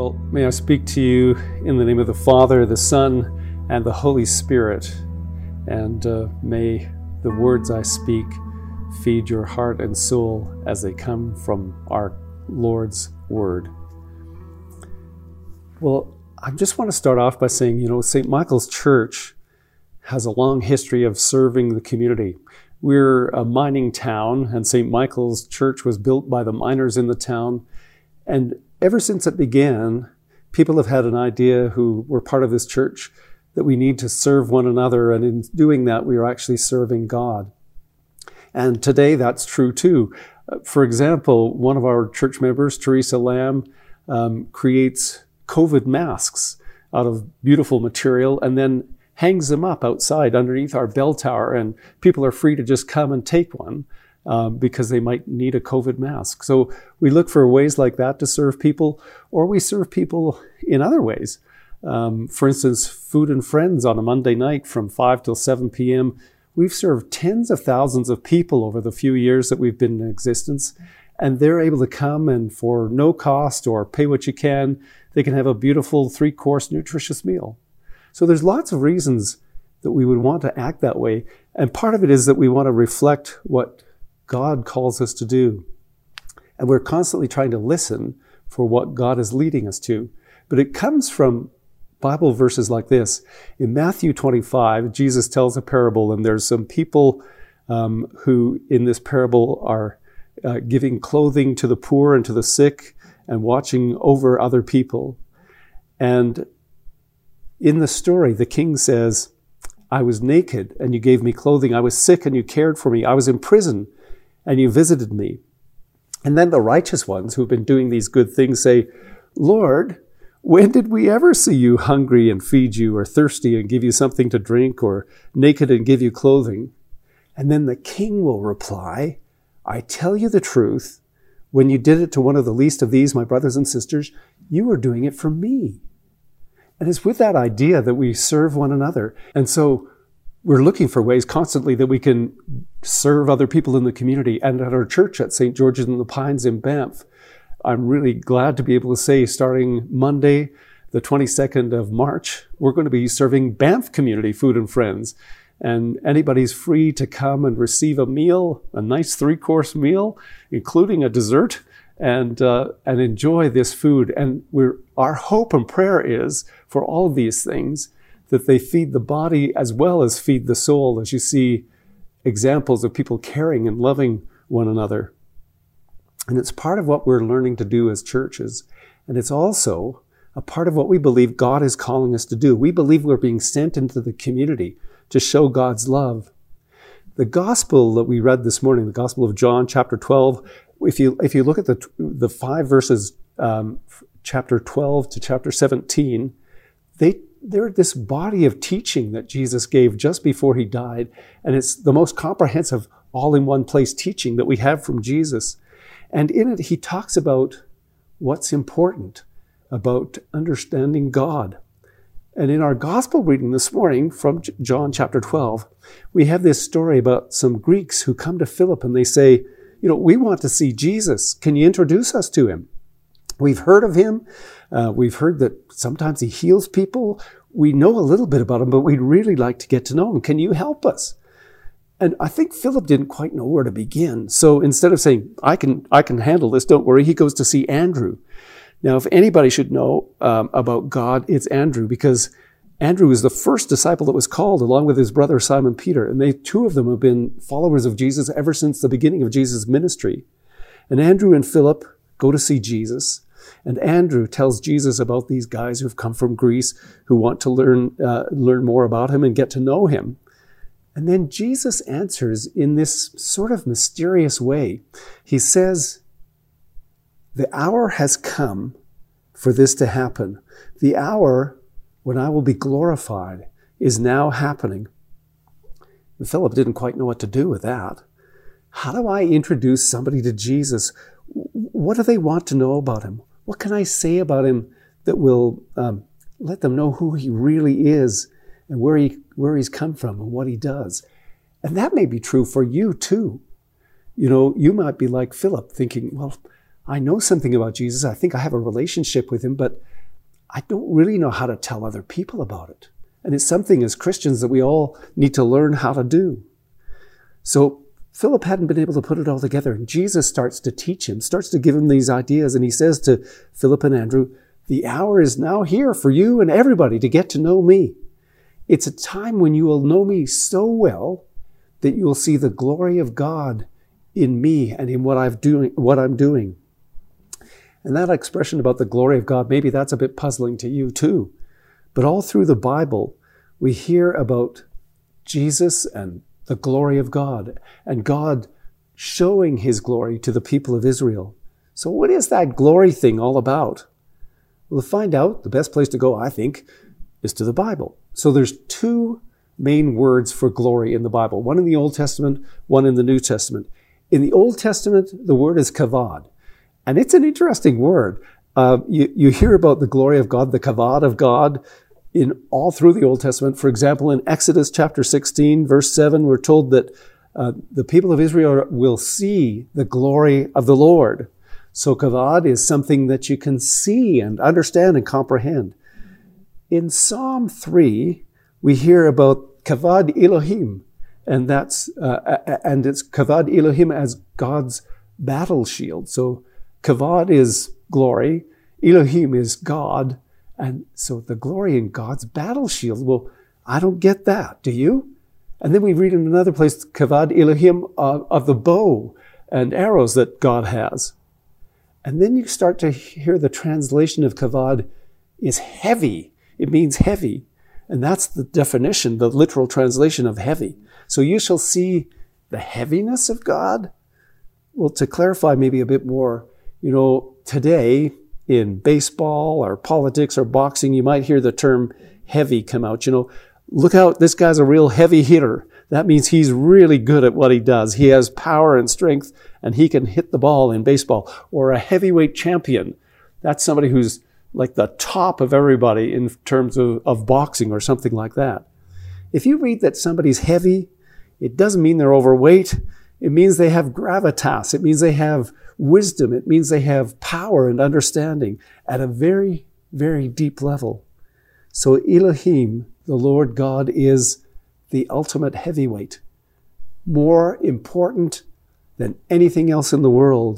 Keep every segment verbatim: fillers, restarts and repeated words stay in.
Well, may I speak to you in the name of the Father, the Son, and the Holy Spirit. And uh, may the words I speak feed your heart and soul as they come from our Lord's Word. Well, I just want to start off by saying, you know, Saint Michael's Church has a long history of serving the community. We're a mining town, and Saint Michael's Church was built by the miners in the town. And ever since it began, people have had an idea who were part of this church that we need to serve one another, and in doing that, we are actually serving God. And today, that's true too. For example, one of our church members, Teresa Lamb, um, creates COVID masks out of beautiful material and then hangs them up outside underneath our bell tower, and people are free to just come and take one um, because they might need a COVID mask. So we look for ways like that to serve people, or we serve people in other ways. Um, for instance, Food and Friends on a Monday night from five till seven p.m. We've served tens of thousands of people over the few years that we've been in existence, and they're able to come and for no cost or pay what you can, they can have a beautiful three-course nutritious meal. So there's lots of reasons that we would want to act that way. And part of it is that we want to reflect what God calls us to do. And we're constantly trying to listen for what God is leading us to. But it comes from Bible verses like this. In Matthew twenty-five, Jesus tells a parable, and there's some people um, who in this parable are uh, giving clothing to the poor and to the sick and watching over other people. And in the story, the king says, I was naked and you gave me clothing. I was sick and you cared for me. I was in prison and you visited me. And then the righteous ones who've been doing these good things say, Lord, when did we ever see you hungry and feed you, or thirsty and give you something to drink, or naked and give you clothing? And then the king will reply, I tell you the truth, when you did it to one of the least of these, my brothers and sisters, you were doing it for me. And it's with that idea that we serve one another. And so we're looking for ways constantly that we can serve other people in the community. And at our church at Saint George's in the Pines in Banff, I'm really glad to be able to say, starting Monday, the twenty-second of March, we're going to be serving Banff Community Food and Friends. And anybody's free to come and receive a meal, a nice three-course meal, including a dessert, and uh, and enjoy this food. And we're, our hope and prayer is for all of these things that they feed the body as well as feed the soul, as you see examples of people caring and loving one another. And it's part of what we're learning to do as churches. And it's also a part of what we believe God is calling us to do. We believe we're being sent into the community to show God's love. The gospel that we read this morning, the Gospel of John, chapter twelve, if you if you look at the the five verses, um, chapter twelve to chapter seventeen, they they're this body of teaching that Jesus gave just before he died, and it's the most comprehensive, all-in-one-place teaching that we have from Jesus. And in it, he talks about what's important about understanding God. And in our gospel reading this morning from John chapter twelve, we have this story about some Greeks who come to Philip and they say, you know, we want to see Jesus. Can you introduce us to him? We've heard of him. Uh, we've heard that sometimes he heals people. We know a little bit about him, but we'd really like to get to know him. Can you help us? And I think Philip didn't quite know where to begin. So instead of saying, I can, I can handle this, don't worry, he goes to see Andrew. Now, if anybody should know um, about God, it's Andrew, because Andrew was the first disciple that was called, along with his brother Simon Peter. And they, two of them have been followers of Jesus ever since the beginning of Jesus' ministry. And Andrew and Philip go to see Jesus. And Andrew tells Jesus about these guys who've come from Greece who want to learn, uh, learn more about him and get to know him. And then Jesus answers in this sort of mysterious way. He says, the hour has come for this to happen. The hour when I will be glorified is now happening. And Philip didn't quite know what to do with that. How do I introduce somebody to Jesus? What do they want to know about him? What can I say about him that will um, let them know who he really is and where he where he's come from and what he does? And that may be true for you too. You know, you might be like Philip, thinking, well, I know something about Jesus. I think I have a relationship with him, but I don't really know how to tell other people about it. And it's something as Christians that we all need to learn how to do. So Philip hadn't been able to put it all together. And Jesus starts to teach him, starts to give him these ideas. And he says to Philip and Andrew, the hour is now here for you and everybody to get to know me. It's a time when you will know me so well that you will see the glory of God in me and in what I've doing, what I'm doing. And that expression about the glory of God, maybe that's a bit puzzling to you too. But all through the Bible, we hear about Jesus and the glory of God, and God showing his glory to the people of Israel. So what is that glory thing all about? Well, to find out, the best place to go, I think, is to the Bible. So there's two main words for glory in the Bible, one in the Old Testament, one in the New Testament. In the Old Testament, the word is kavod, and it's an interesting word. Uh, you, you hear about the glory of God, the kavod of God, in all through the Old Testament. For example, in Exodus chapter sixteen, verse seven, we're told that uh, the people of Israel will see the glory of the Lord. So kavod is something that you can see and understand and comprehend. In Psalm three, we hear about kavod Elohim, and that's uh, and it's kavod Elohim as God's battle shield. So kavod is glory, Elohim is God. And so the glory in God's battle shield, well, I don't get that. Do you? And then we read in another place, kavod Elohim of, of the bow and arrows that God has. And then you start to hear the translation of kavod is heavy. It means heavy. And that's the definition, the literal translation of heavy. So you shall see the heaviness of God. Well, to clarify maybe a bit more, you know, today, in baseball or politics or boxing, you might hear the term heavy come out. You know, look out, this guy's a real heavy hitter. That means he's really good at what he does. He has power and strength, and he can hit the ball in baseball. Or a heavyweight champion. That's somebody who's like the top of everybody in terms of, of boxing or something like that. If you read that somebody's heavy, it doesn't mean they're overweight. It means they have gravitas. It means they have wisdom. It means they have power and understanding at a very, very deep level. So Elohim, the Lord God, is the ultimate heavyweight, more important than anything else in the world.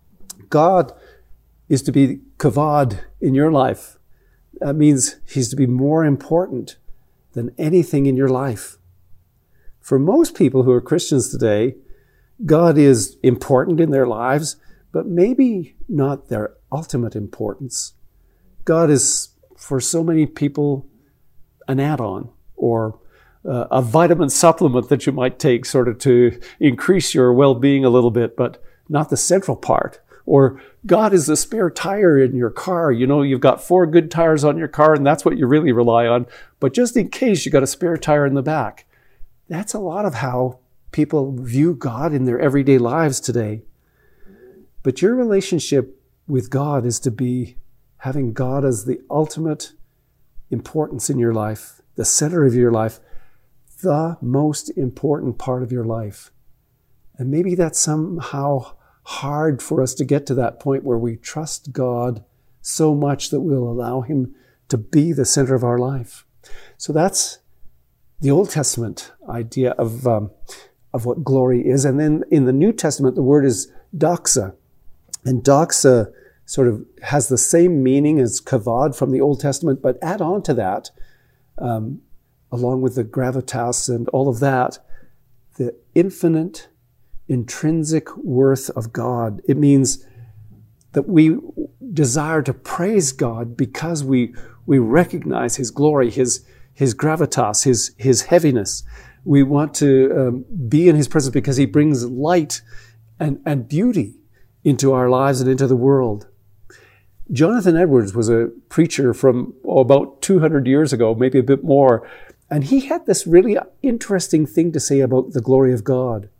God is to be kavod in your life. That means he's to be more important than anything in your life. For most people who are Christians today, God is important in their lives, but maybe not their ultimate importance. God is, for so many people, an add-on or uh, a vitamin supplement that you might take sort of to increase your well-being a little bit, but not the central part. Or God is the spare tire in your car. You know, you've got four good tires on your car, and that's what you really rely on. But just in case you got a spare tire in the back. That's a lot of how people view God in their everyday lives today. But your relationship with God is to be having God as the ultimate importance in your life, the center of your life, the most important part of your life. And maybe that's somehow hard for us to get to that point where we trust God so much that we'll allow him to be the center of our life. So that's the Old Testament idea of um, of what glory is. And then in the New Testament, the word is doxa. And doxa sort of has the same meaning as kavod from the Old Testament, but add on to that, um, along with the gravitas and all of that, the infinite, intrinsic worth of God. It means that we desire to praise God because we we recognize his glory, his his gravitas, his his heaviness. We want to um, be in his presence because he brings light and, and beauty into our lives and into the world. Jonathan Edwards was a preacher from oh, about two hundred years ago, maybe a bit more, and he had this really interesting thing to say about the glory of God.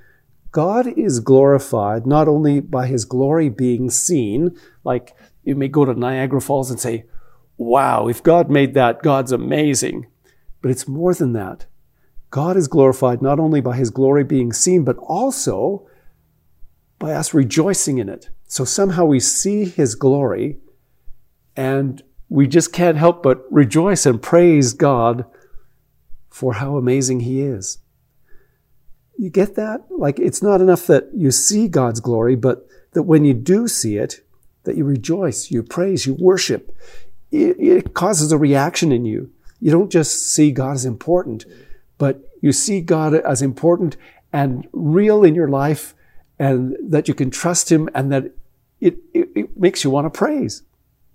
God is glorified not only by his glory being seen, like you may go to Niagara Falls and say, wow, if God made that, God's amazing. But it's more than that. God is glorified not only by his glory being seen, but also by us rejoicing in it. So somehow we see his glory and we just can't help but rejoice and praise God for how amazing He is. You get that? Like, it's not enough that you see God's glory, but that when you do see it, that you rejoice, you praise, you worship. It, it causes a reaction in you. You don't just see God as important, but you see God as important and real in your life, and that you can trust Him, and that it, it, it makes you want to praise.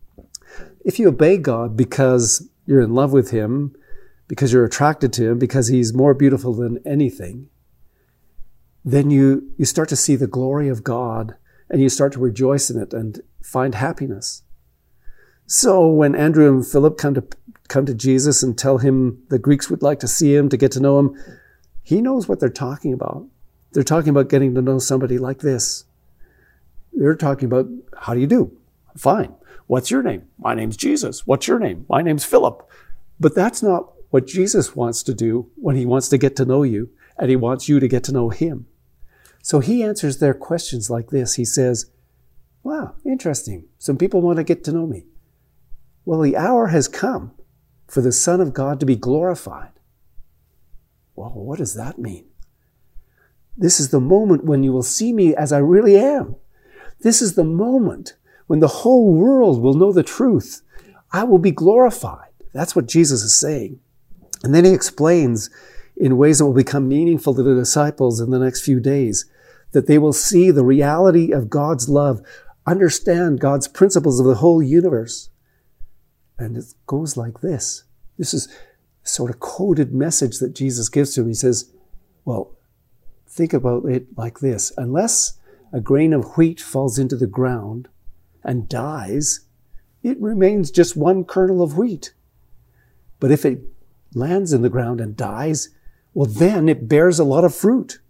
If you obey God because you're in love with Him, because you're attracted to Him, because He's more beautiful than anything, then you, you start to see the glory of God, and you start to rejoice in it and find happiness. So when Andrew and Philip come to come to Jesus and tell Him the Greeks would like to see Him, to get to know Him, He knows what they're talking about. They're talking about getting to know somebody like this. They're talking about, how do you do? Fine. What's your name? My name's Jesus. What's your name? My name's Philip. But that's not what Jesus wants to do when He wants to get to know you, and He wants you to get to know Him. So He answers their questions like this. He says, wow, interesting. Some people want to get to know me. Well, the hour has come for the Son of God to be glorified. Well, what does that mean? This is the moment when you will see me as I really am. This is the moment when the whole world will know the truth. I will be glorified. That's what Jesus is saying. And then He explains in ways that will become meaningful to the disciples in the next few days, that they will see the reality of God's love, understand God's principles of the whole universe. And it goes like this. This is a sort of coded message that Jesus gives to him. He says, well, think about it like this. Unless a grain of wheat falls into the ground and dies, it remains just one kernel of wheat. But if it lands in the ground and dies, well, then it bears a lot of fruit.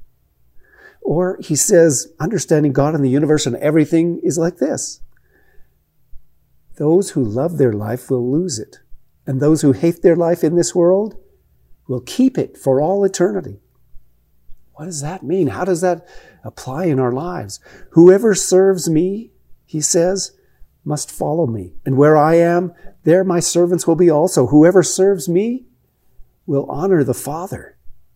Or he says, understanding God and the universe and everything is like this. Those who love their life will lose it, and those who hate their life in this world will keep it for all eternity. What does that mean? How does that apply in our lives? Whoever serves me, he says, must follow me. And where I am, there my servants will be also. Whoever serves me will honor the Father.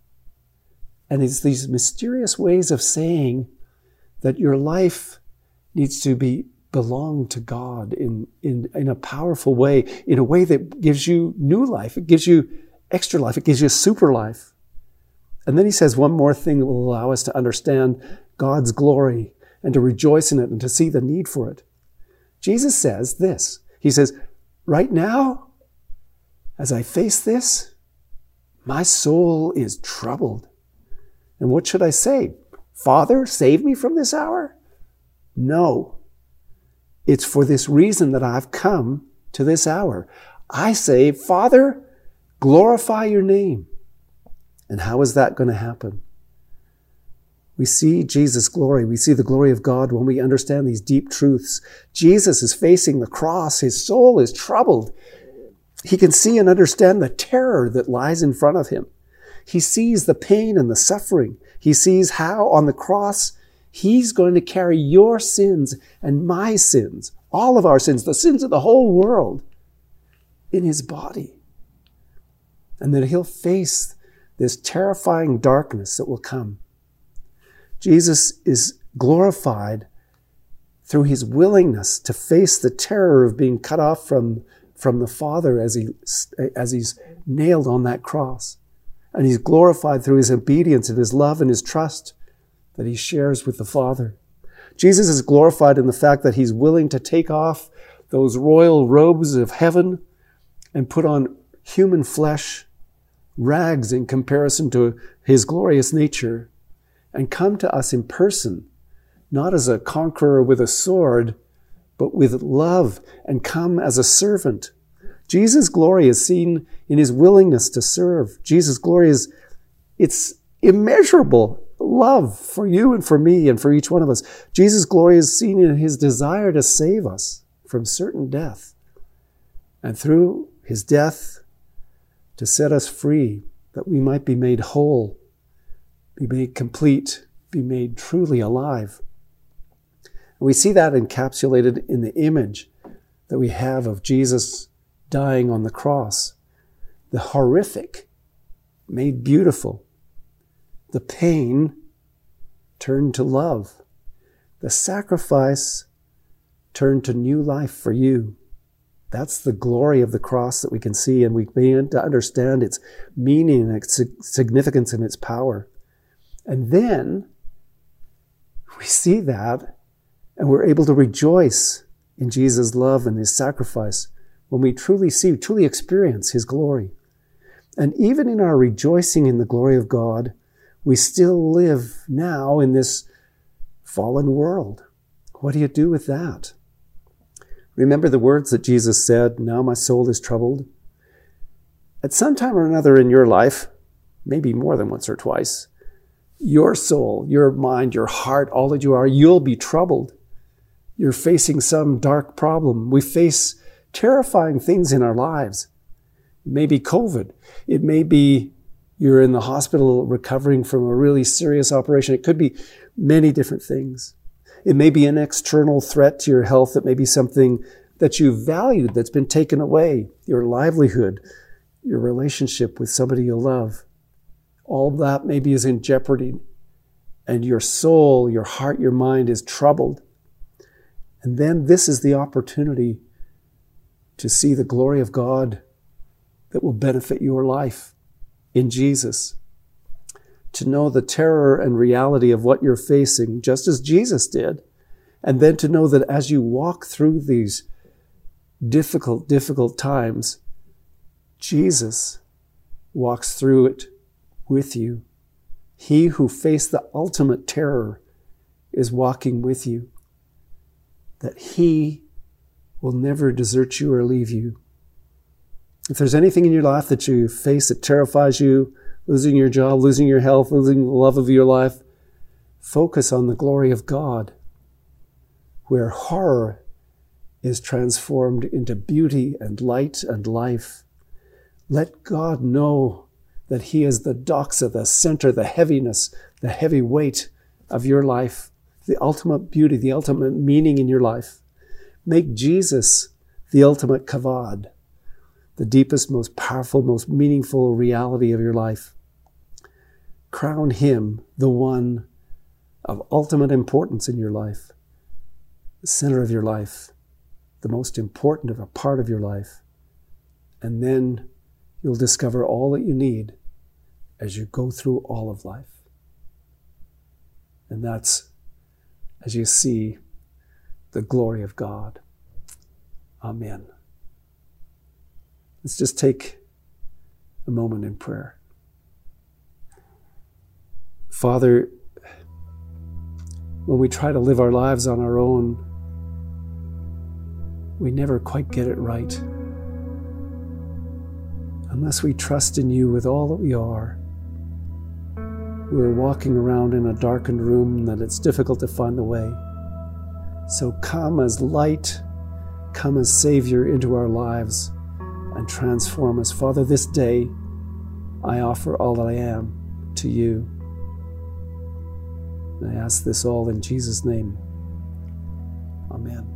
And it's these mysterious ways of saying that your life needs to be belong to God in, in, in a powerful way, in a way that gives you new life. It gives you extra life. It gives you a super life. And then he says one more thing that will allow us to understand God's glory and to rejoice in it and to see the need for it. Jesus says this. He says, right now, as I face this, my soul is troubled. And what should I say? Father, save me from this hour? No. It's for this reason that I've come to this hour. I say, Father, glorify your name. And how is that going to happen? We see Jesus' glory. We see the glory of God when we understand these deep truths. Jesus is facing the cross. His soul is troubled. He can see and understand the terror that lies in front of him. He sees the pain and the suffering. He sees how on the cross he's going to carry your sins and my sins, all of our sins, the sins of the whole world, in his body. And that he'll face this terrifying darkness that will come. Jesus is glorified through his willingness to face the terror of being cut off from, from the Father as he, as he's nailed on that cross. And he's glorified through his obedience and his love and his trust that he shares with the Father. Jesus is glorified in the fact that he's willing to take off those royal robes of heaven and put on human flesh, rags in comparison to his glorious nature, and come to us in person, not as a conqueror with a sword, but with love, and come as a servant. Jesus' glory is seen in his willingness to serve. Jesus' glory is, it's immeasurable love for you and for me and for each one of us. Jesus' glory is seen in his desire to save us from certain death. And through his death, to set us free, that we might be made whole, be made complete, be made truly alive. And we see that encapsulated in the image that we have of Jesus dying on the cross. The horrific made beautiful. The pain turned to love. The sacrifice turned to new life for you. That's the glory of the cross that we can see, and we begin to understand its meaning and its significance and its power. And then we see that, and we're able to rejoice in Jesus' love and his sacrifice when we truly see, truly experience his glory. And even in our rejoicing in the glory of God, we still live now in this fallen world. What do you do with that? Remember the words that Jesus said, "Now my soul is troubled." At some time or another in your life, maybe more than once or twice, your soul, your mind, your heart, all that you are, you'll be troubled. You're facing some dark problem. We face terrifying things in our lives. It may be COVID. It may be you're in the hospital recovering from a really serious operation. It could be many different things. It may be an external threat to your health. It may be something that you valued that's been taken away, your livelihood, your relationship with somebody you love. All that maybe is in jeopardy, and your soul, your heart, your mind is troubled. And then this is the opportunity to see the glory of God that will benefit your life in Jesus. To know the terror and reality of what you're facing, just as Jesus did. And then to know that as you walk through these difficult, difficult times, Jesus walks through it with you. He who faced the ultimate terror is walking with you. That he will never desert you or leave you. If there's anything in your life that you face that terrifies you, losing your job, losing your health, losing the love of your life, focus on the glory of God, where horror is transformed into beauty and light and life. Let God know that he is the doxa, the center, the heaviness, the heavy weight of your life, the ultimate beauty, the ultimate meaning in your life. Make Jesus the ultimate kavod, the deepest, most powerful, most meaningful reality of your life. Crown him the one of ultimate importance in your life, the center of your life, the most important of a part of your life. And then you'll discover all that you need as you go through all of life. And that's as you see the glory of God. Amen. Let's just take a moment in prayer. Father, when we try to live our lives on our own, we never quite get it right. Unless we trust in you with all that we are, we're walking around in a darkened room that it's difficult to find the way. So come as light, come as Savior into our lives and transform us. Father, this day I offer all that I am to you. And I ask this all in Jesus' name. Amen.